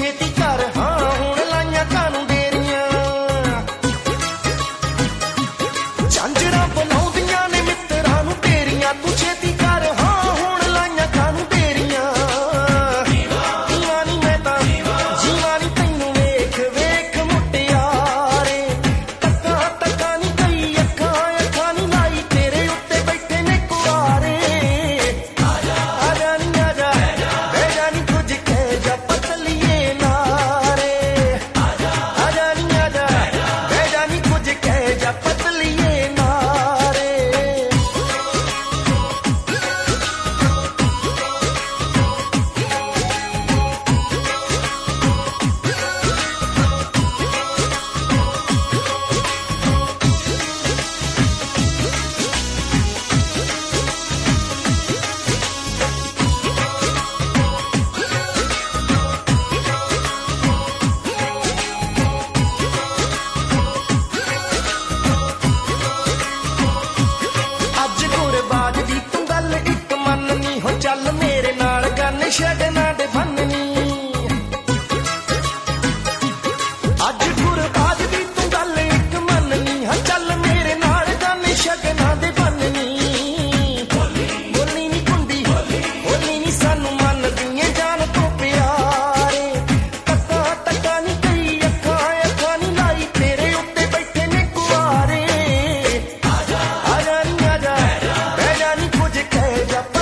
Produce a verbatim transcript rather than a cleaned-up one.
छेती कर हाँ हुण लाइया कानू देरियां झांजरा बनाउंदियां ने मित्रां नू तेरियां तू छेती कर हाँ हुण लाइया कानू देरियां दीवानी मैं तां जीवानी तैनू वेख वेख मुटियारे तक्कां तक्कां नी कई अखां अखां नी लाई तेरे उत्ते बैठे ने कुआरे आजा आजा नी आजा बह जा नी कुछ कह जा पतलिए नारे आजा आजा नी आजा बह जा नी कुछ कह जा पतलिए नारे अज गुरबाज दी तू गल इक मननी हो चल मेरे नाल गन छड़ना दे बननी अज गुरबाज दी तू गल इक मननी हो चल मेरे नाल गन छड़ना दे बननी बोली नी कुंडी बोली नी सानू मन दिए जान तो प्यारे तक्का तक्का नी कई अखां अखां नी लाई तेरे उत्ते बैठे ने कुआरे आजा आजा नी आजा बह जा नी कुछ कह जा